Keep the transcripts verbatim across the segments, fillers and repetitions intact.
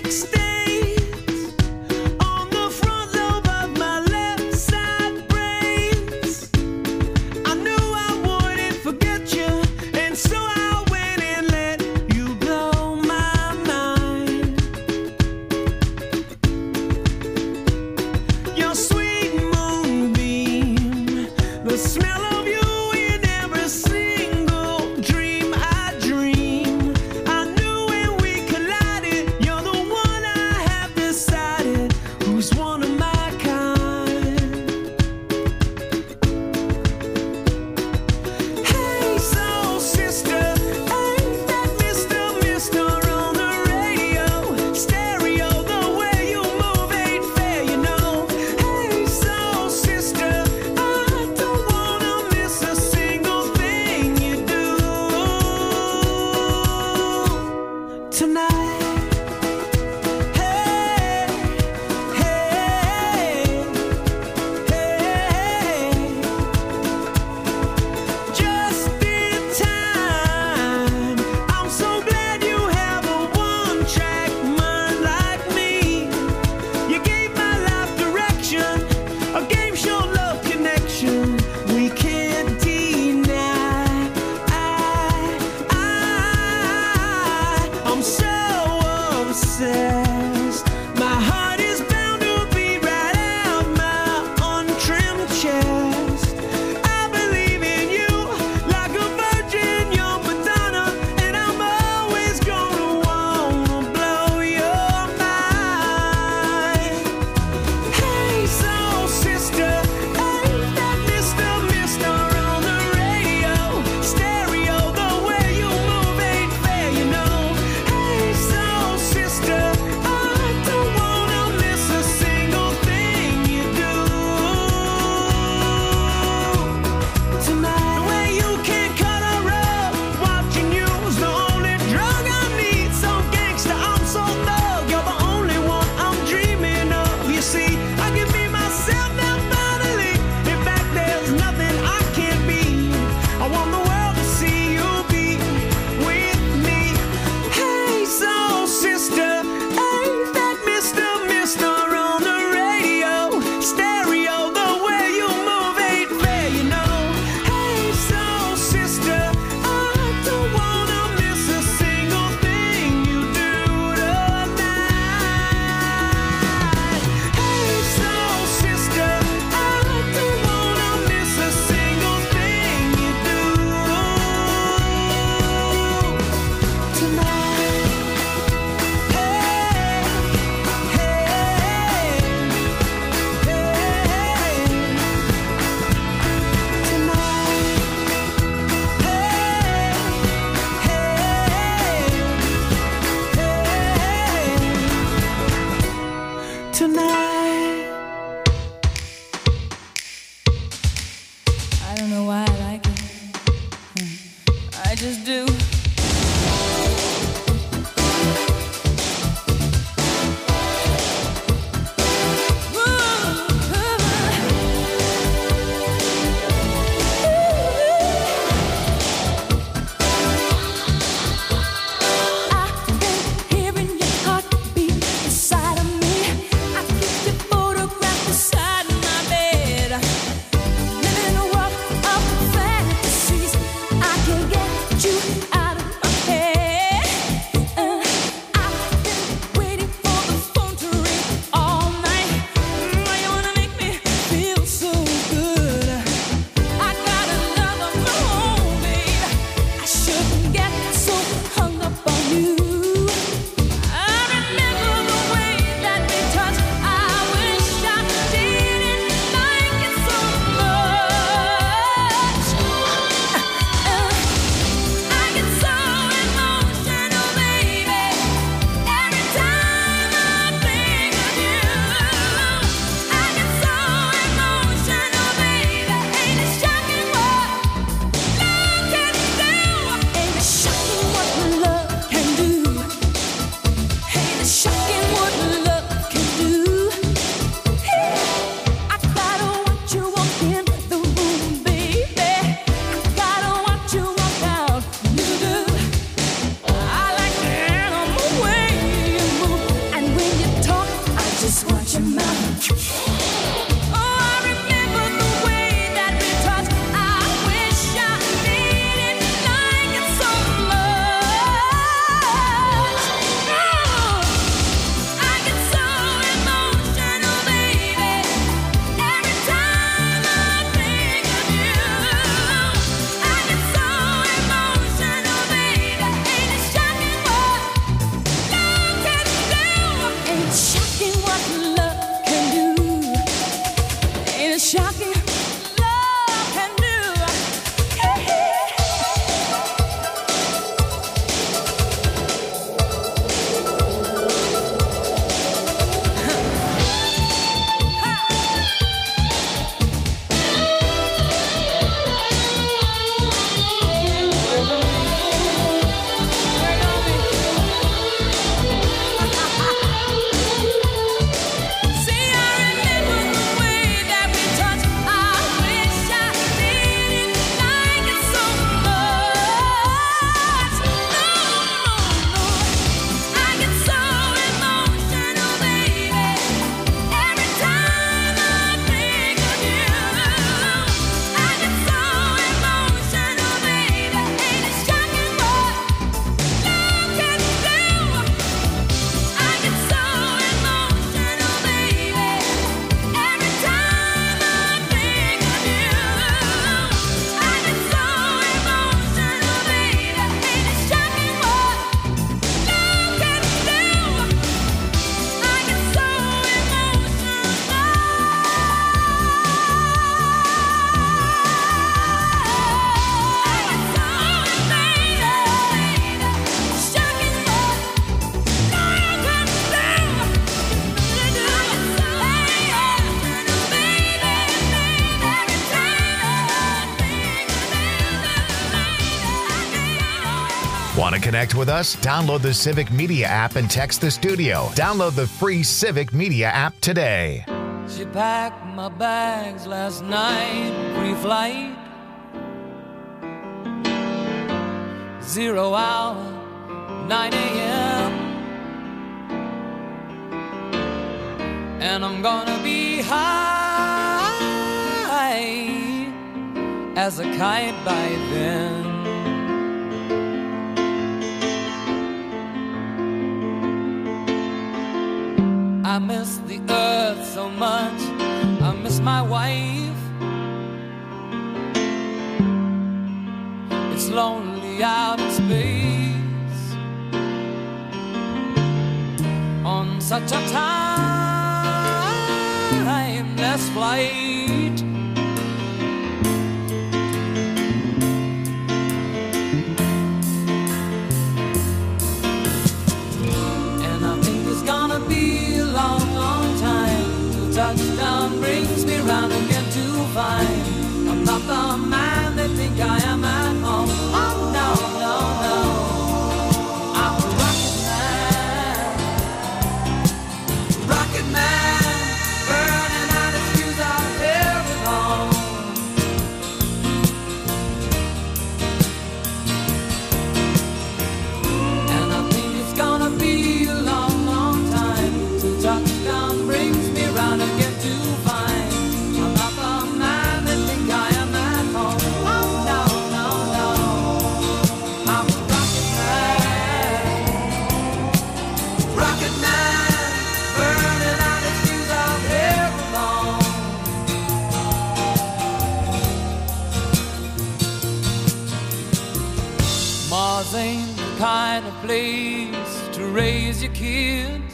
And connect with us? Download the Civic Media app and text the studio. Download the free Civic Media app today. She packed my bags last night, pre-flight. Zero hour, nine a.m. And I'm gonna be high as a kite by then. I miss the earth so much, I miss my wife. It's lonely out in space on such a timeless flight. And I think it's gonna be a long, long time till touchdown brings me round again to find I'm not the man they think I am at home. Oh no, no, no, I'm a rocket man, rocket man, burning out his fuse out here alone. And I think it's gonna be a long, long time till touchdown brings me round again to find I'm not the man they think I am at home. Oh no, no, no, I'm a rocket man, rocket man, burning out his fuse out here alone. Mars ain't the kind of place to raise your kids.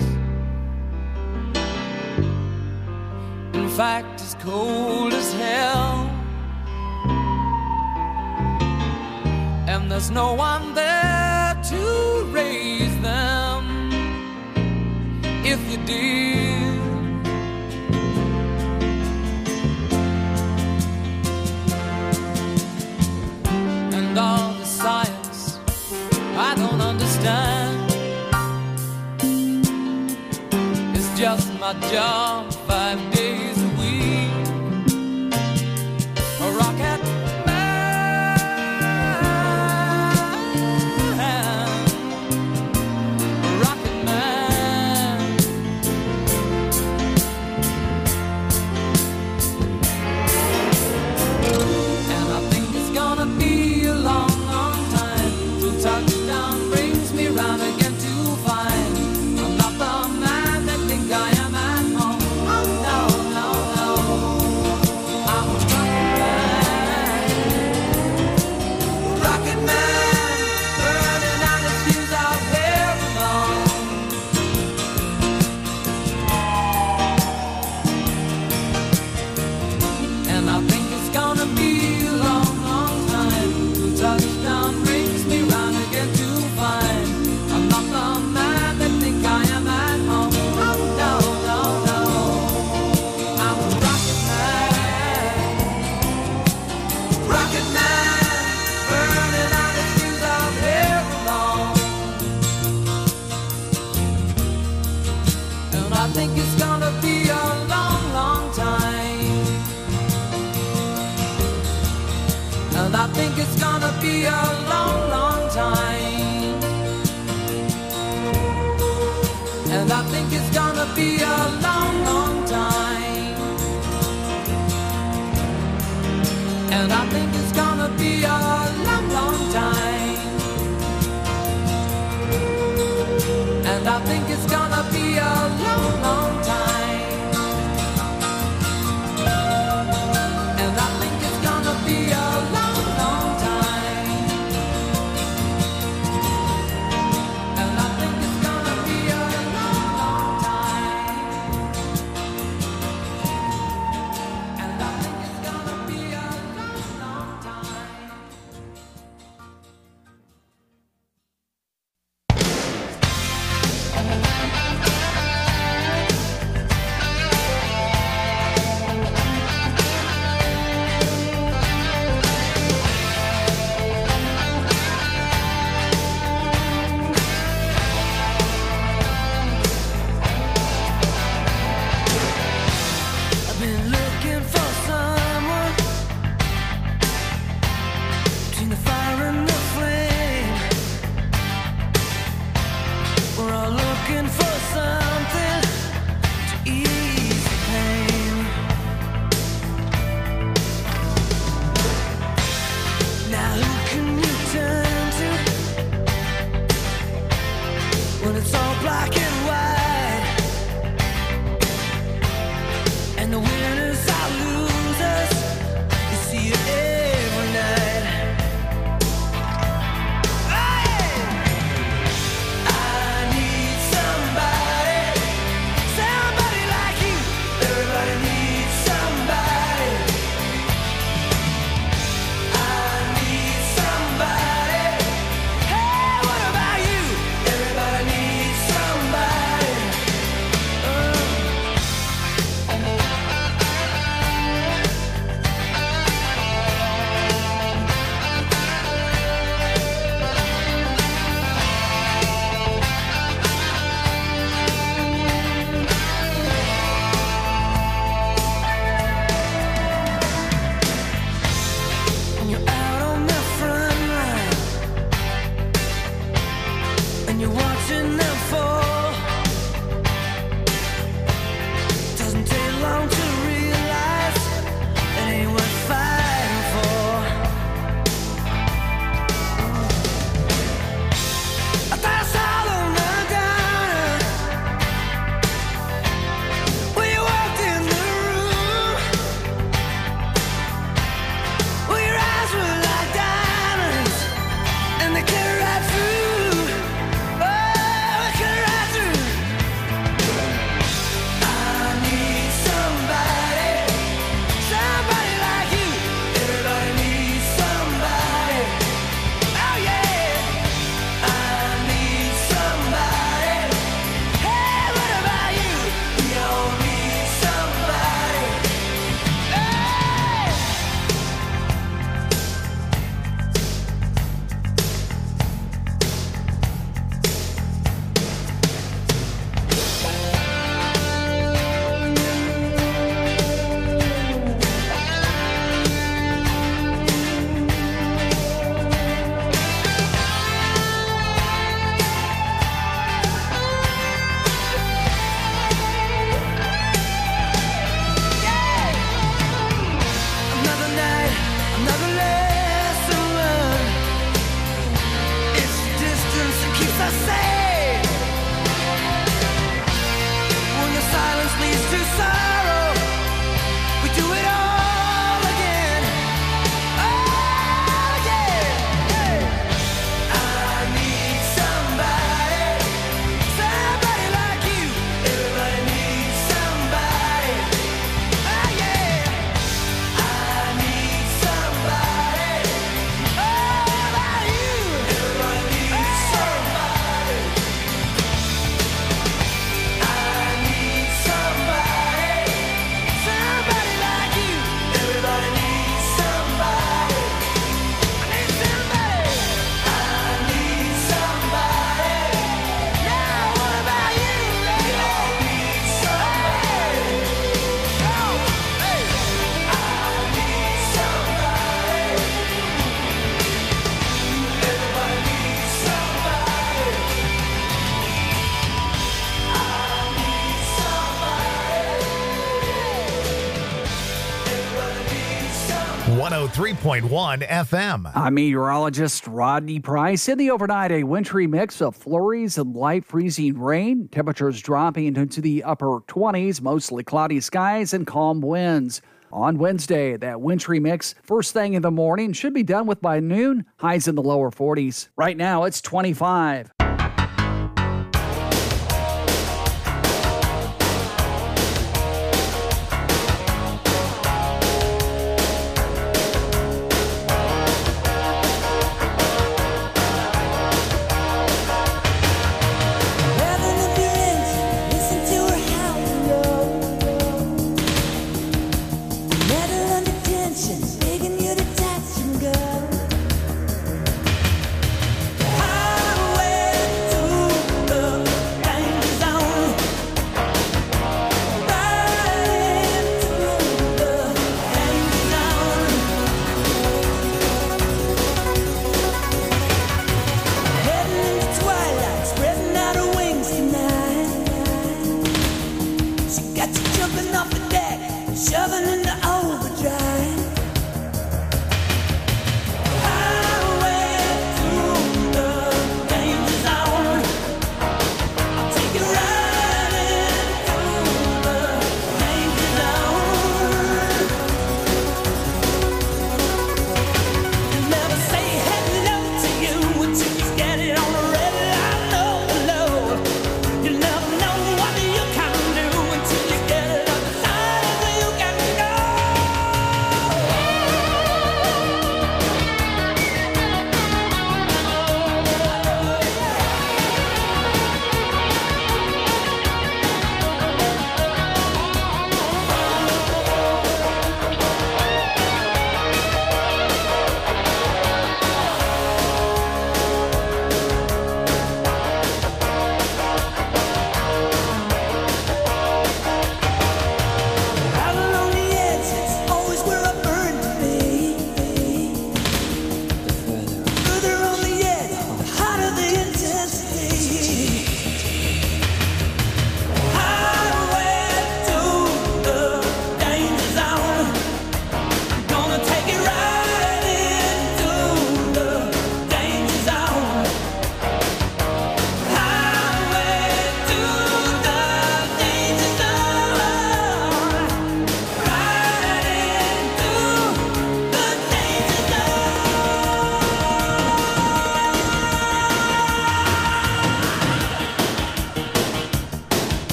In fact, it's cold as hell, and there's no one there to raise them if you did. And all the science I don't understand, it's just my job five days a week. A rocket man, a rocket man. And I think it's gonna be a long, long time till touchdown brings me round again to find I'm not the man that think I am at home. Oh no, no, no, I'm a rocket man, rocket man, burning out his fuse out here alone. And I think it's gonna be a long, long time till touchdown brings me round again to find I'm not the man that think I am at home. Oh no, no, no, I'm a rocket man, rocket man, burning out his fuse out here alone. And I think it's gonna be a long, long time. And I think it's gonna be a long, long time. And I think it's gonna be a long, long time. And I think it's gonna be a long, long time. And I think it's gonna be a long, long time. And I think it's gonna be a long, long time. And I think it's gonna be a long, long time. And I think it's gonna be a long, long time. one oh three point one F M. I'm meteorologist Rodney Price. In the overnight, a wintry mix of flurries and light freezing rain. Temperatures dropping into the upper twenties, mostly cloudy skies and calm winds. On Wednesday, that wintry mix, first thing in the morning, should be done with by noon. Highs in the lower forties. Right now, it's twenty-five.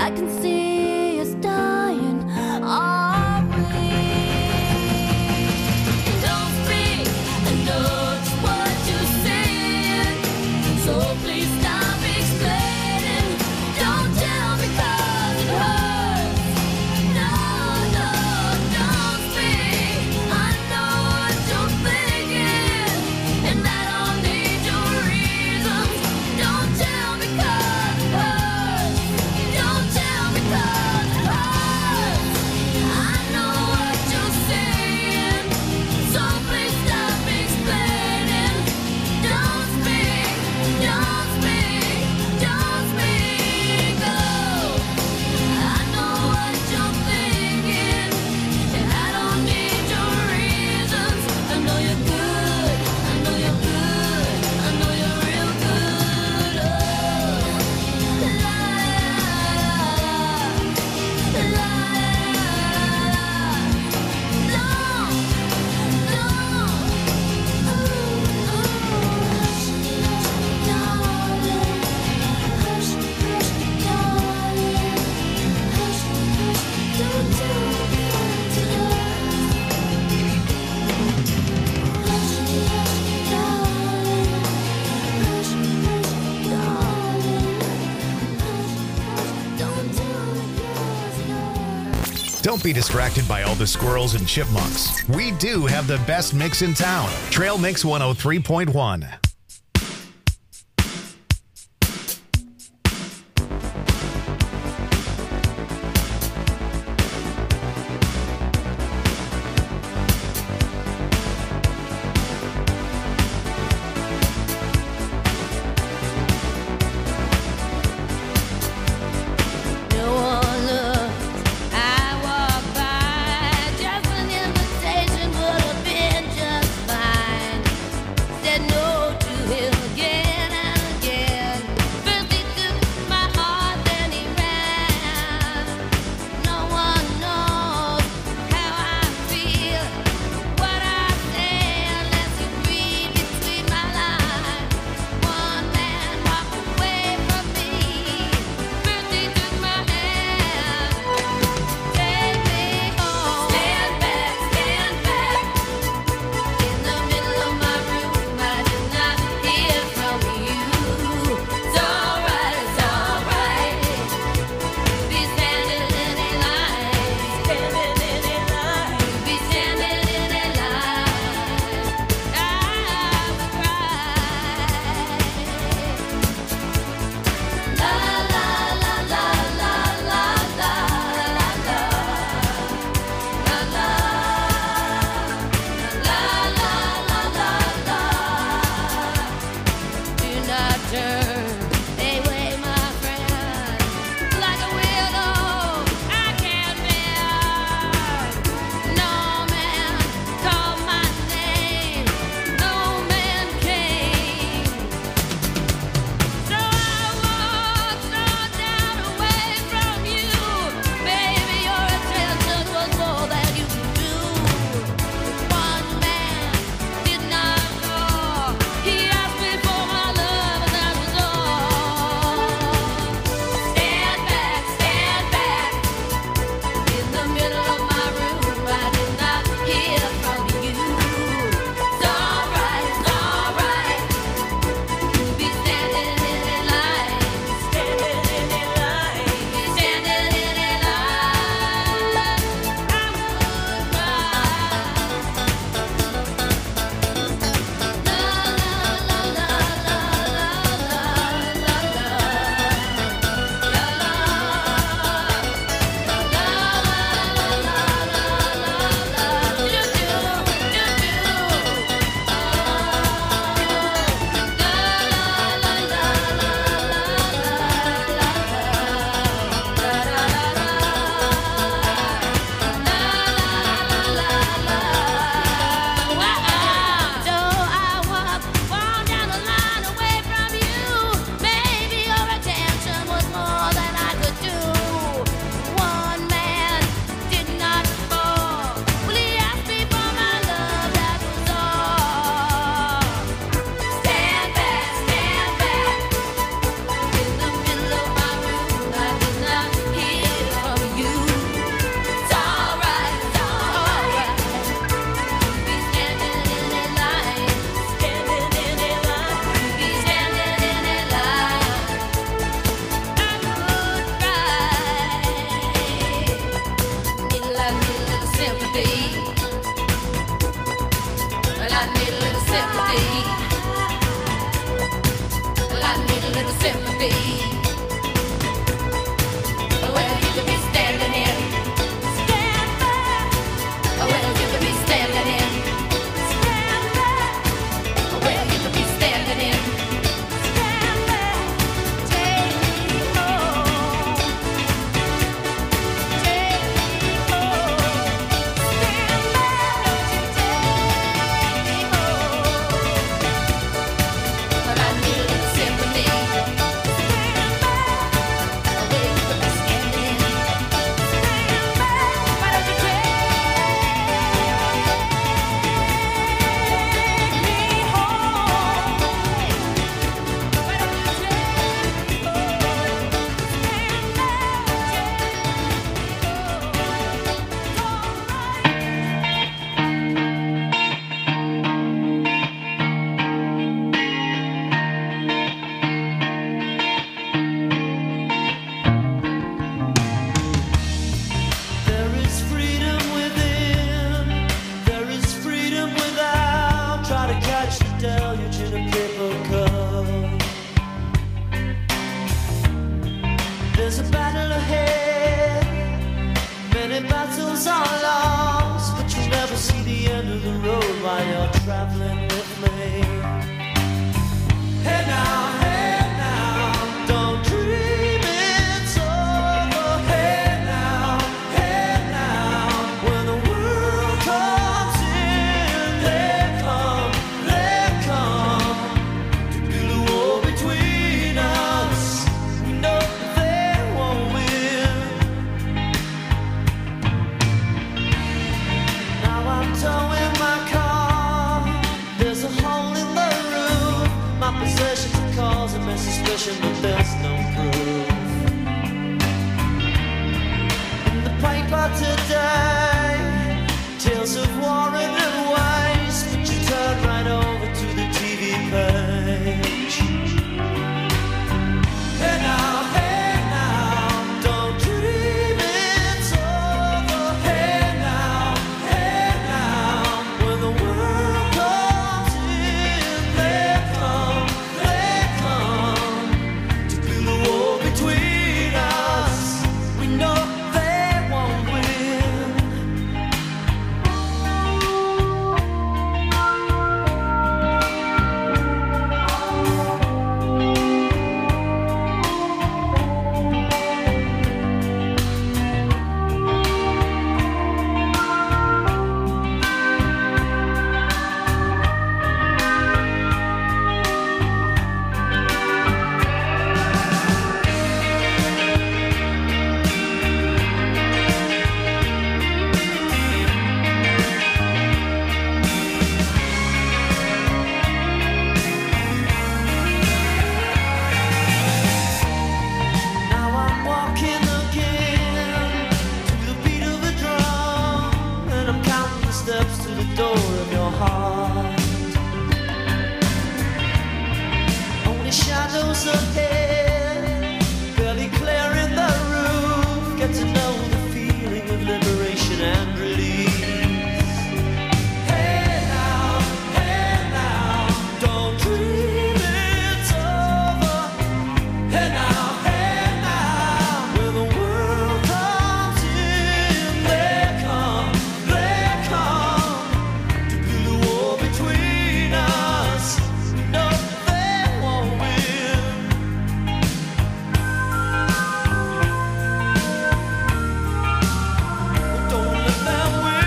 I can see us dying. Are we? Don't speak, I know just what you're saying. So please stop explaining. Don't tell me 'cause it hurts. No, no, don't speak. I know what you're thinking, and I don't need your reasons. Don't tell me 'cause it hurts. Don't tell me 'cause it hurts. I know what you're saying, so please stop explaining. Don't speak, don't speak, don't speak. Oh, I know what you're thinking, and I don't need your reasons. I know you're good, I know you're good, I know you're real good. Oh, la la la la la. Don't, don't. Don't be distracted by all the squirrels and chipmunks. We do have the best mix in town. Trail Mix one oh three point one. No one looked. I walked by. Just an invitation would have been just fine. Said no to There's a battle ahead. Many battles are lost, but you'll never see the end of the road while you're traveling with me. Hey now, hey now, don't dream it's over. Hey now, hey now, when the world comes in, they come, they come to build a wall between us. We know they won't win. Now I'm towing my car. There's a hole in the roof. My possessions are causing me suspicion, but there's no proof. In the paper today, tales of war and waste, but you turn right over to the T V page. Hey now, hey now, don't dream it's over. Hey now, hey now, when the world comes in, they come, they come to build a wall between us. We know they won't win. Now I'm walking again to the beat of a drum, and I'm counting the steps to the door of your heart. Only shadows ahead, barely clearing the roof. Get to know the feeling of liberation and release. Hey now, hey now, don't dream it's over. Hey now, hey now, when the world comes in, they come, they come to build a wall between us. No, they won't win. Don't let them win.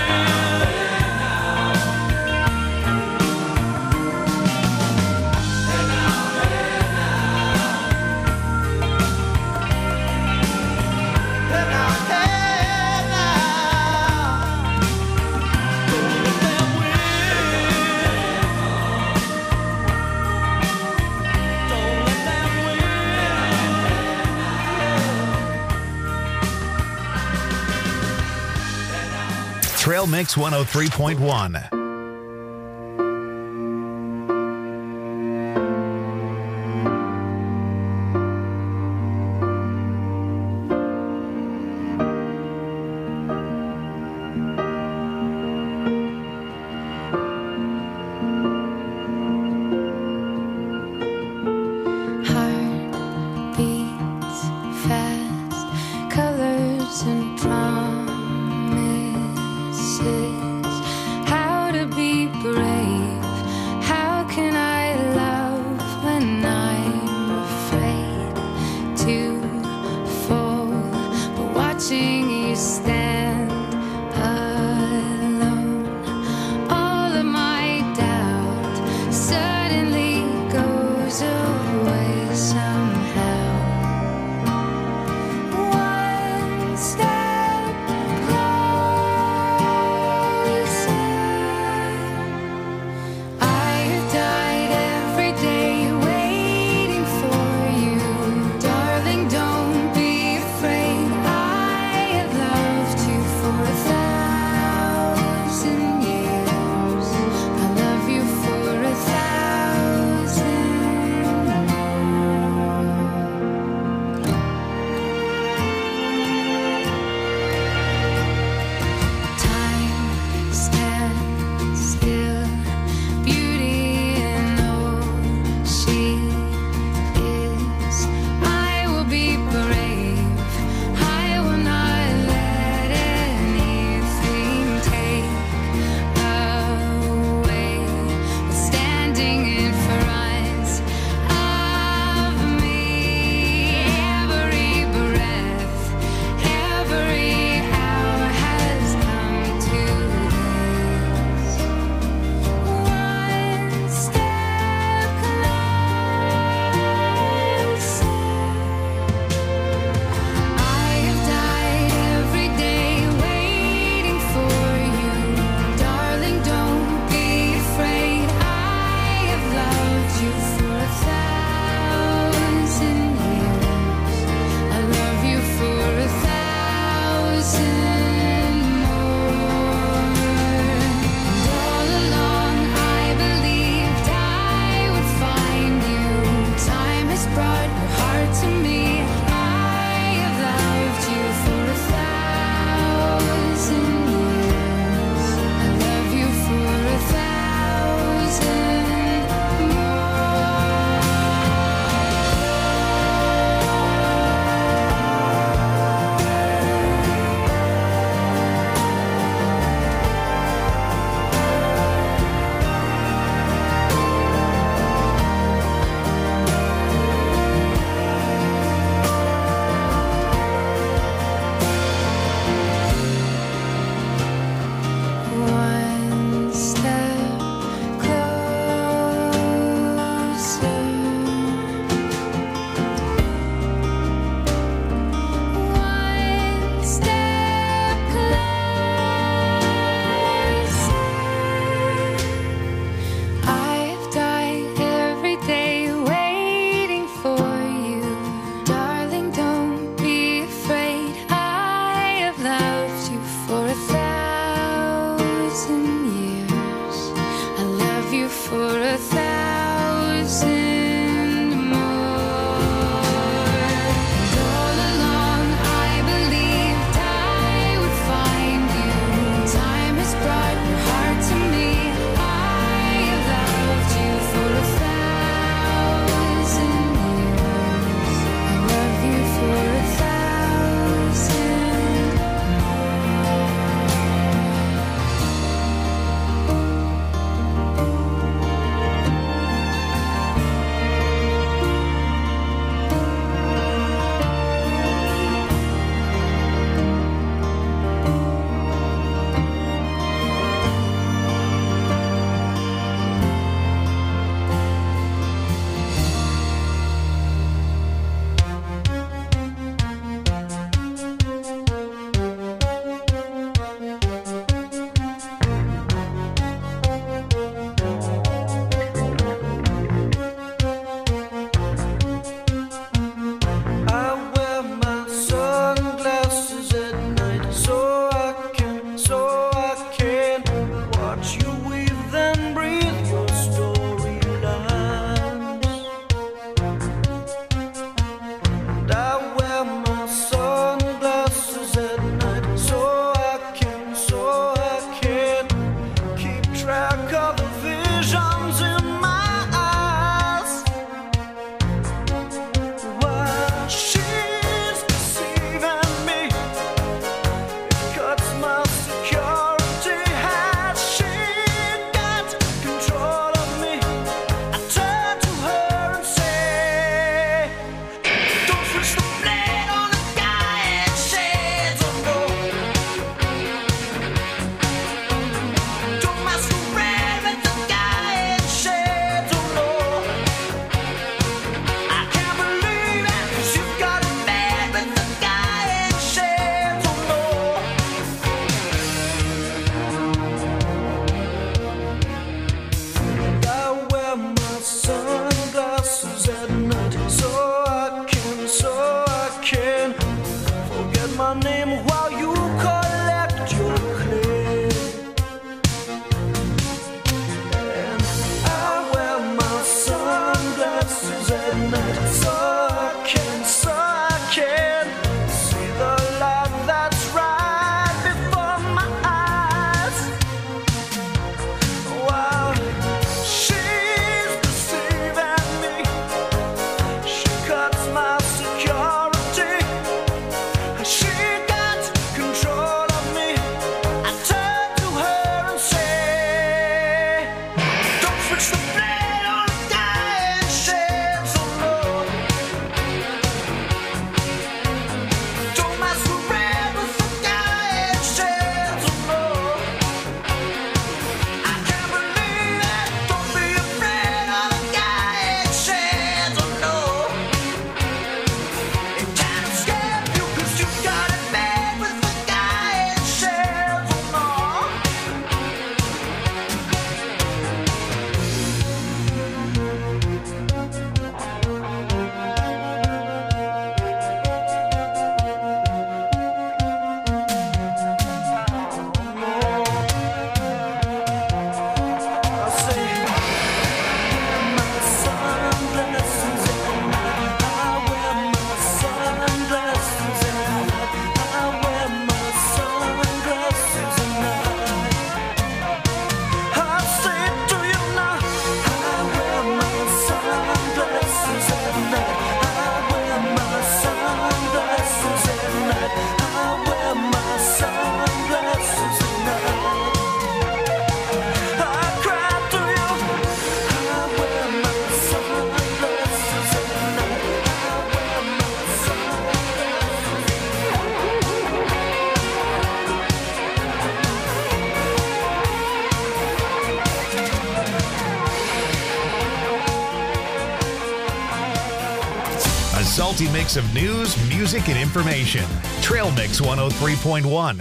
Hey now, hey now, don't let them win. Don't let them win. Trail Mix one oh three point one. Heart beats fast, colors and promises. How do my name while you collect your clay. And I wear my sunglasses at night so I can, so I can see the light that's right before my eyes. Wow, she's deceiving me. She cuts my security. She got control of me. I turn to her and say, don't switch the blade on a dying shed, so no. Don't masquerade with the dying shed, so no. I can't believe it. Don't be afraid of the dying shed, so no. It can't escape you 'cause you got it made with the dying shed, so no. I say, my sunglasses at night. I wear my sunglasses at night. I wear my sunglasses at night. I say it to you now. I wear my sunglasses at night. I wear my sunglasses at night. I wear my sunglasses at night. I cry to you. I wear my sunglasses at night. I wear my A salty mix of news, music, and information. Trail Mix one oh three point one.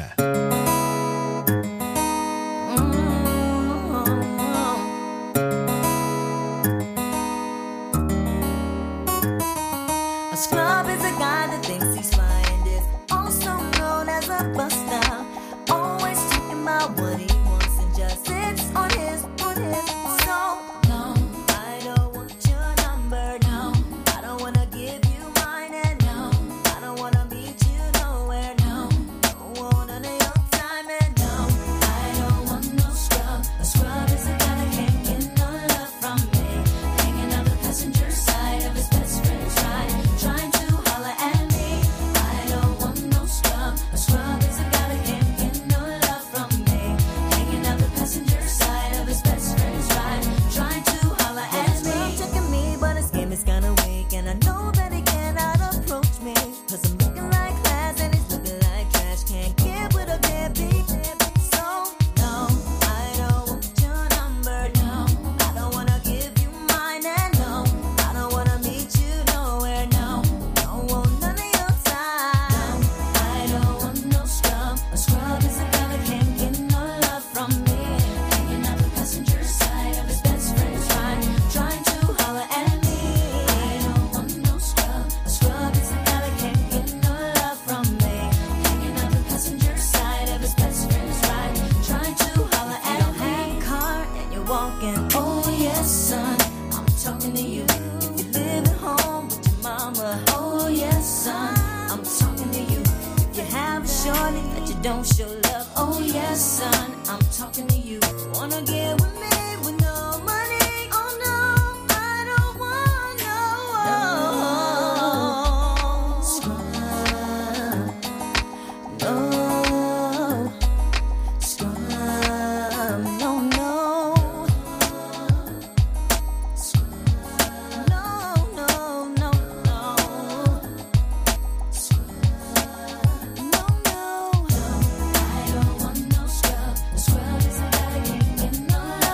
A scrub is a guy that thinks he's fine, is also known as a buster. Always talking about what he wants and just sits on his, on his. So, no, I don't want your number, no. I don't wanna give you mine, and no, I don't wanna meet you nowhere, no. Don't want none of your time, and no, I don't want no scrub. A scrub is a guy that can't get no love from me. Hanging out the passenger side of his best friend's ride, trying to holler at me. I don't want no scrub. A scrub is a guy that can't get no love from me. Hanging out the passenger side of his best friend's ride, trying to holler at me. Checking me, but his game is kinda weak, and I know that he cannot approach me. 'Cause I'm looking like class and he's looking like trash. Can't get with a deadbeat. So, no, I don't want your number, no. I don't wanna give you mine, and no, I don't wanna meet you nowhere, no. Don't want none of your time. I don't want no scrub. A scrub is a guy that can't get no love from me. Hanging out the passenger side of his best friend's ride, trying to holler at me. I don't want no scrub. A scrub is a guy that can't get no love from me. Hanging out the passenger side of his best friend's ride, trying to holler at me. You don't have a car and you're walking. Oh yes, son, I'm talking to you. If you live at home with your mama. Oh yes, son, I'm talking to you. If you have a shorty that you don't show love. Oh yes, son, I'm talking to you. Wanna get with me with no money? Oh no, I don't want no scrub. No scrub. No, no. No, no, no, no. No, no. I don't want no scrub. A scrub is a guy that can't get no love.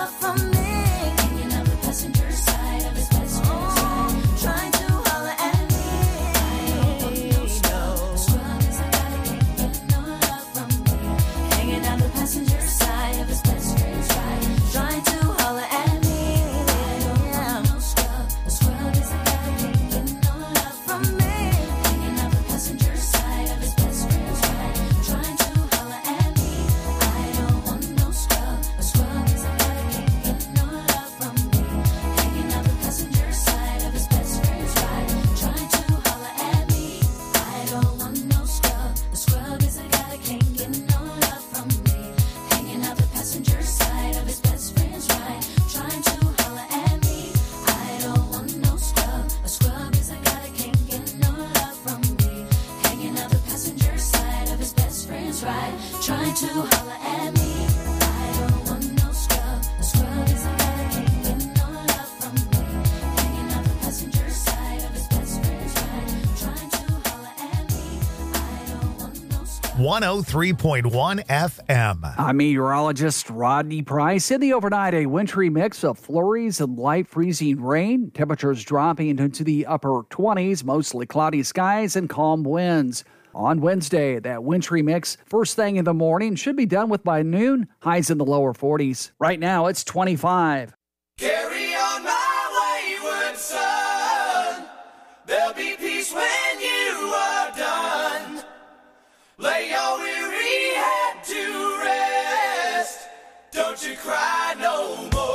to holler at me. I don't want no scrub. A scrub is a guy that can't get no love from me. Hanging out the passenger side of his best friend's ride. Trying to holler at me. I don't want no scrub. one oh three point one F M. I'm meteorologist Rodney Price. In the overnight, a wintry mix of flurries and light freezing rain. Temperatures dropping into the upper twenties, mostly cloudy skies and calm winds. On Wednesday, that wintry mix, first thing in the morning, should be done with by noon, highs in the lower forties. Right now, it's twenty-five. Carry on my wayward son. There'll be peace when you are done. Lay your weary head to rest. Don't you cry no more.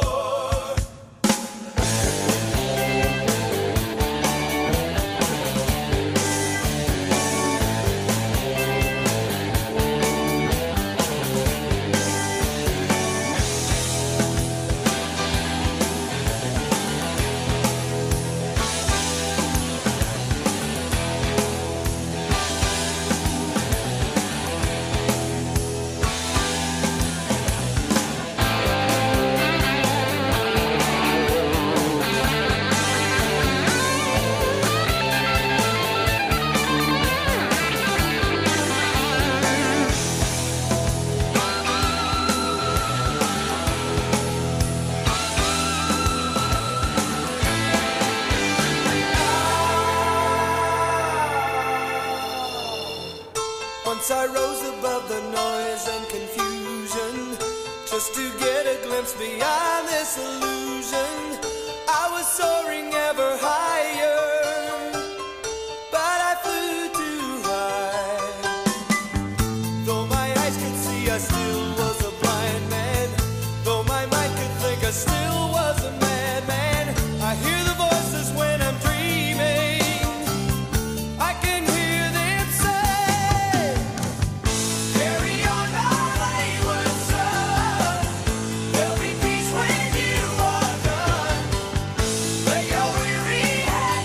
Once I rose above the noise and confusion, just to get a glimpse beyond this illusion. I was soaring ever higher, but I flew too high. Though my eyes could see, I still was a blind man. Though my mind could think, I still was a madman. I hear the voices when I'm dreaming. I can hear them say, carry on my wayward son. There'll be peace when you are done. Lay your weary head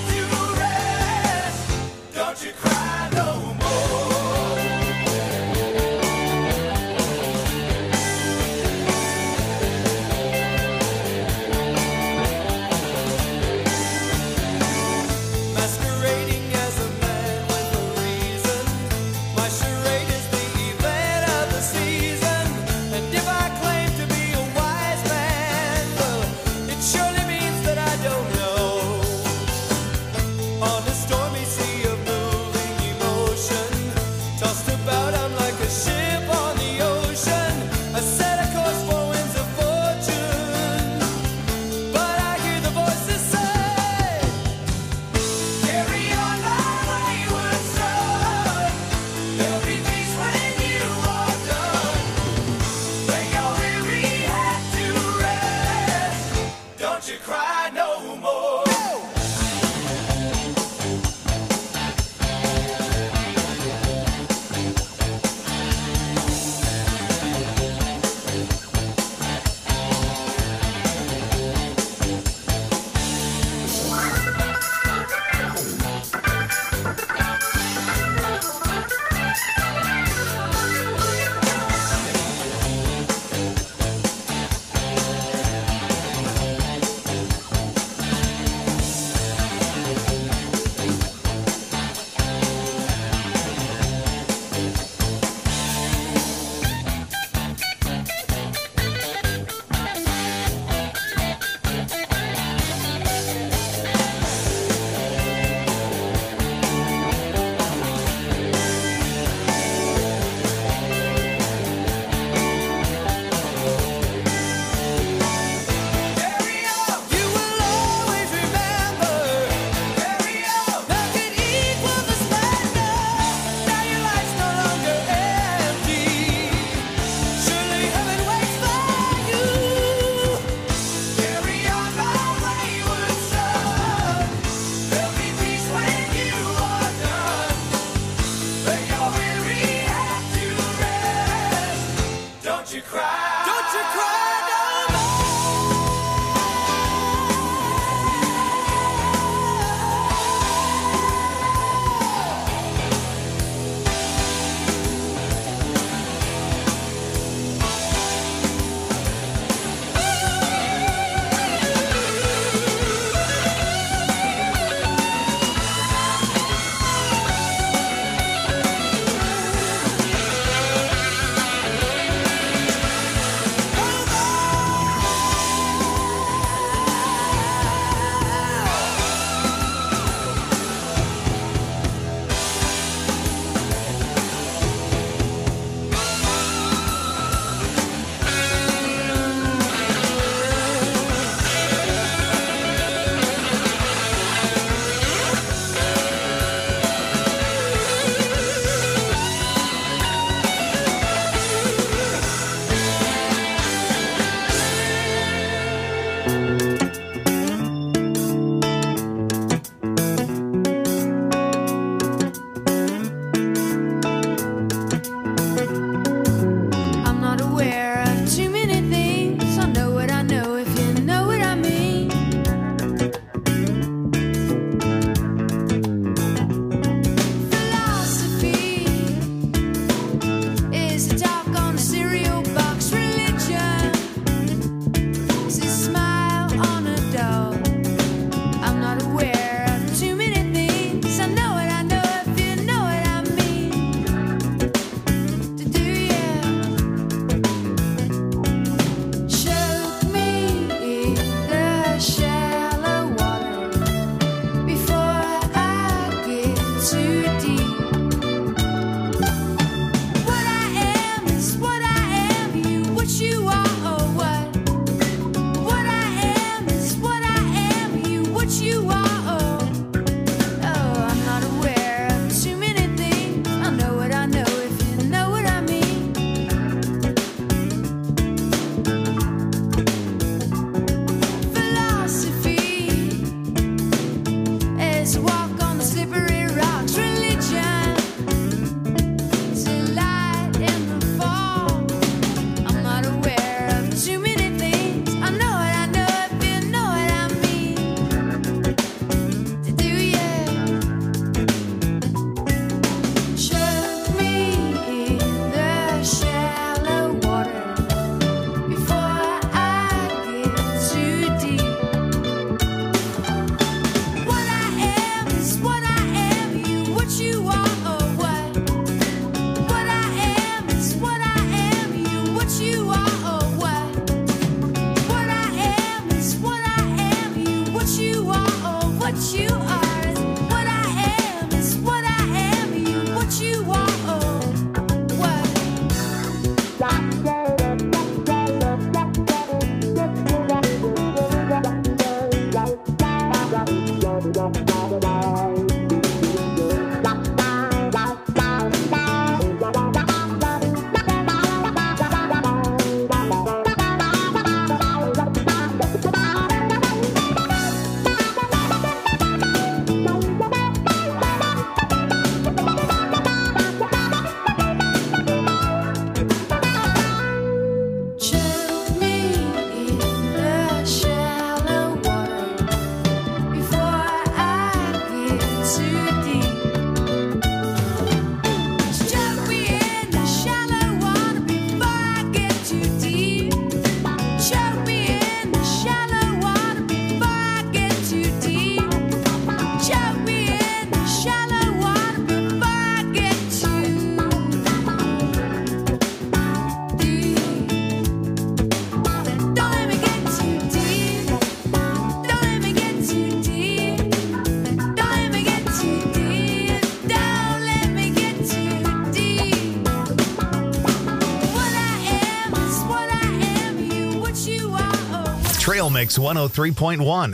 too deep. What I am is what I am. You, what you are, or what? What I am is what I am. You, what you are, or oh, I'm not aware of too many things. I know what I know if you know what I mean. Philosophy is a walk on the slippery rocks. Religion is a light in the fall. I'm not aware of too many things. I know what I know if you know what I mean. Do you? Choke me in the shallow water before I get too deep. What I am is what I am. You, what you are, or what? What I am is what I am. You, what you are, or what? What I am is what I am. You, what you are, or what you are. What I am is what I am. You, what you are, or what? Choke me in the shallow water before I get too deep. Choke me in the shallow water before I get too deep. Choke me in the shallow water before I get too deep. Choke me in the shallow water before I get too deep. Don't let me get too deep. Don't let me get too deep. Don't let me get too deep. Don't let me get too deep. What I am is what I am. You, what you are, or what? Trail Mix one oh three point one.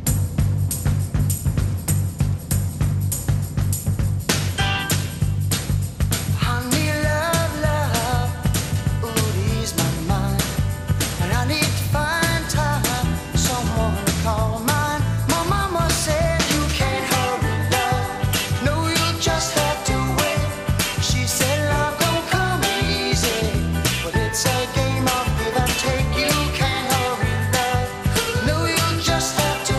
Honey, love, love, ooh, ease my mind. And I need to find time, someone to call mine. My mama said you can't hurry love. No, you'll just have to wait. She said love don't come easy, but it's a game of give and take. You can't hurry love. No, you'll just have to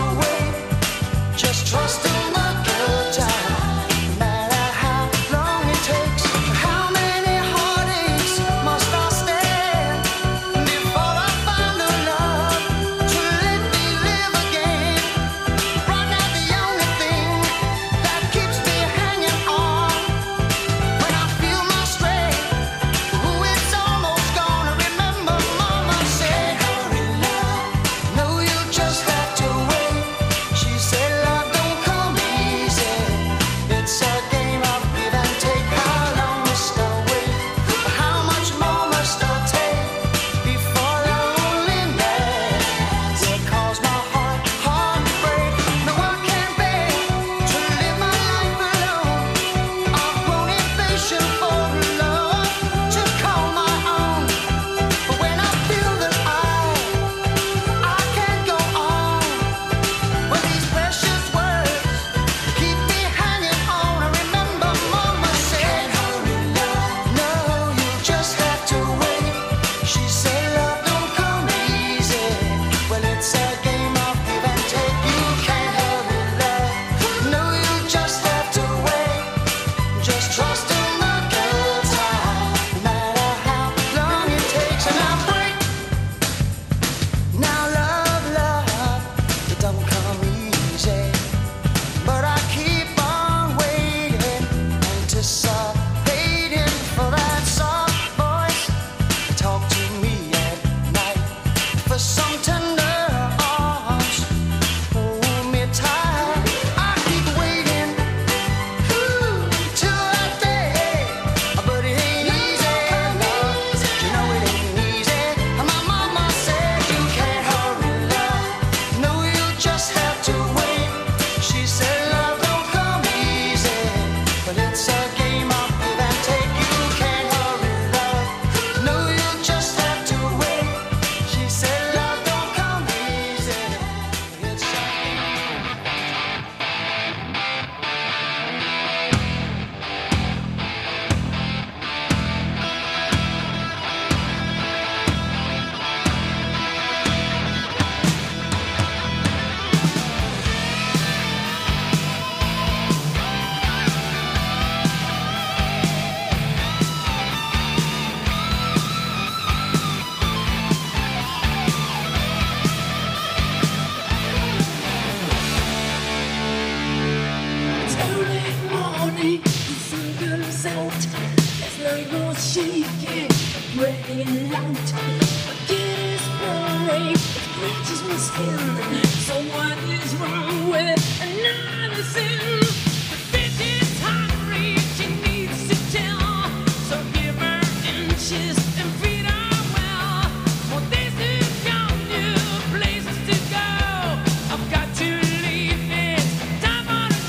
running out. Get his brain, it scratches my skin. So what is wrong with another sin? The bitch is hungry, she needs to tell. So give her inches and feed her well. For this is got new places to go. I've got to leave this time on a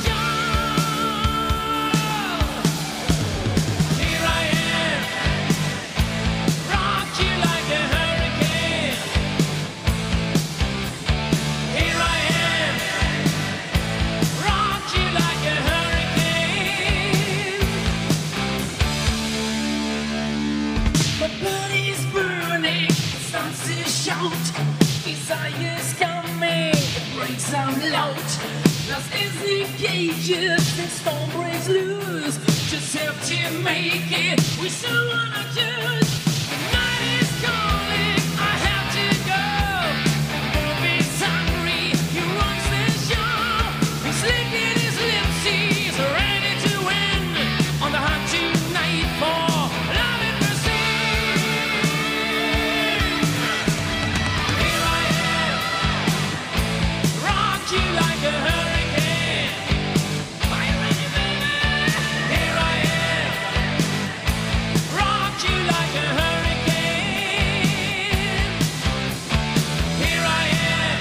job. Here I am, rock you like a hurricane. Here I am, rock you like a hurricane. My blood is burning, it starts to shout. Desire's coming, it breaks out loud. Lost is the cages, the storm breaks loose. Just have to make it with someone I choose. The night is calling, I have to go. Bob is hungry, he runs the show. He's licking his lips, he's ready to win. On the hunt tonight for love and mercy. Here I am, rock you like a hurricane. Are you ready, baby? Here I am, rock you like a hurricane. Here I am,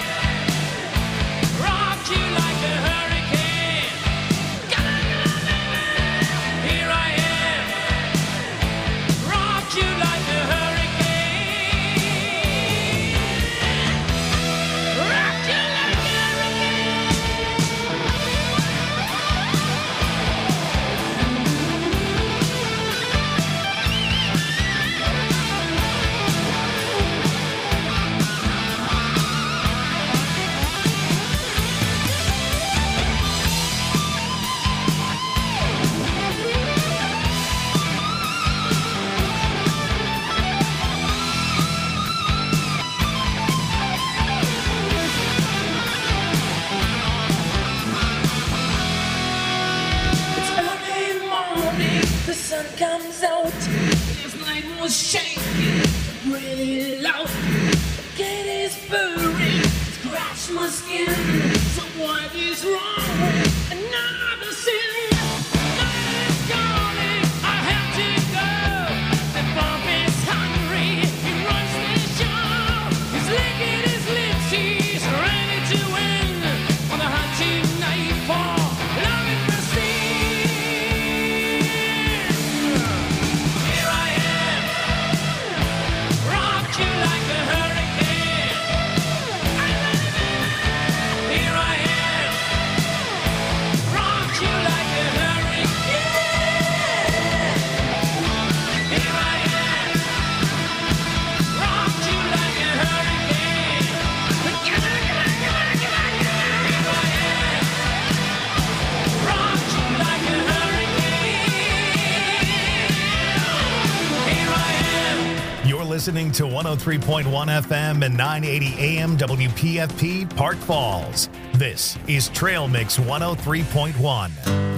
rock you like a hurricane. Come on, come on, baby. Here I am, rock you like a hurricane. Rock you like a It's early morning, the sun comes out. This night was shaking, really loud. The gate is burning, scratch my skin. So what is wrong with another sin? Night is calling, I have to go. The Bob is hungry, he runs the show. He's licking his lips, he's ready to win. On the hunt tonight for love and mercy. Here I am, rock you like a hurricane. Are you ready, baby? Here I am, rock you like a hurricane. Here I am, rock you like a hurricane. Come on, come on, come on, come on, come on. Here I am, rock you like a hurricane. Here I am. You're listening to one oh three point one F M and nine eighty A M W P F P Park Falls. This is Trail Mix one oh three point one.